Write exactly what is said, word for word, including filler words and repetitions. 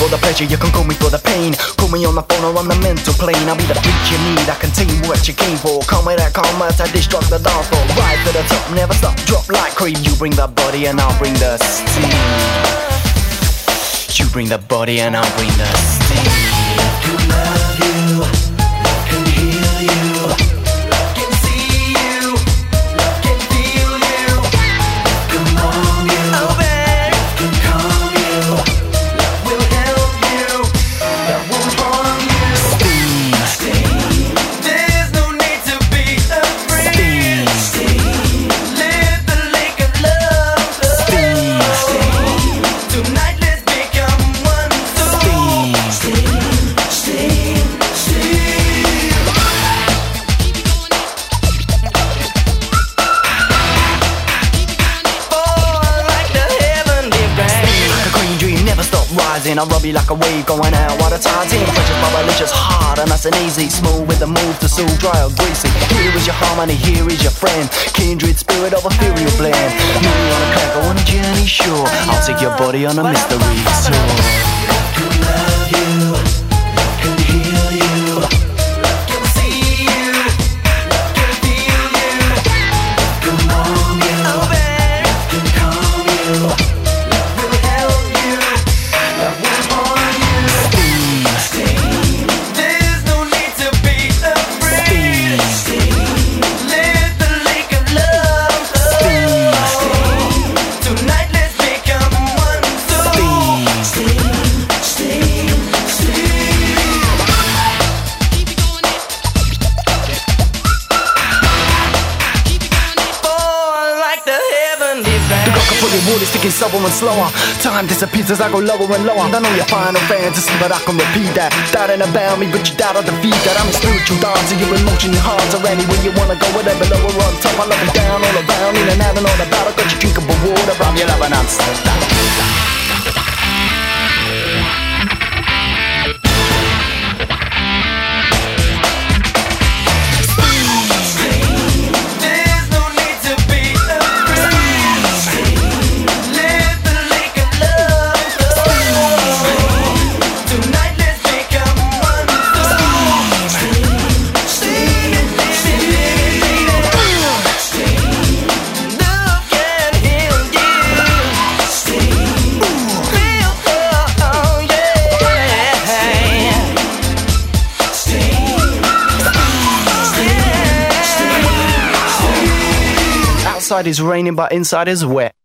for the pleasure, you can call me for the pain. Call me on the phone or on the mental plane. I'll be the beat you need, I contain what you came for. Come with that commerce, I destruct the dance floor. Rise to the top, never stop, drop like cream. You bring the body and I'll bring the steam. You bring the body and I'll bring the steam. Love can love you, love can heal you, love can see you, love can feel you, love can warm you, love can calm you, love will help you, love will harm you. Steam, steam. There's no need to be afraid. Steam, steam. Live the lake of love. Steam, steam. Tonight let's become one. Steam, steam, steam, steam. Oh, like the heavenly rain. Like a green dream, never stop rising. I rub you like a wave going out while the tide's in. Precious, bubblicious, hard and nice and easy. Smooth with the move to soul, dry or greasy. Here is your harmony, here is your friend. Kindred spirit of ethereal blend. Me on a crack, go on a journey, sure. I'll take your body on a mystery tour. Love can love you, love can heal you, love can see you, love can feel you, love can warm you, love can calm you, love will help you, love will harm you. Steam, steam. There's no need to be afraid. Steam, steam. Live the lake of love. Steam, steam. Tonight let's become one. Steam, steam, steam, steam. Oh, like the heavenly rain. The clock for your wood is ticking slower and slower. Time disappears as I go lower and lower. I know your final fantasy, but I can repeat that. Doubting about me, but you doubt I'll defeat that. I'm a spiritual dancer, your emotion, your hearts are anywhere you wanna go, whatever, lower or on top. I love you down, all around, in and out and all about. I got you drinkable water, I'm your love and answer. There's no need to be afraid. Live the lake of love. Tonight let's become one. Steam, steam, steam. Love can heal you. Steam, feel oh yeah. Steam, outside is raining, but inside is wet.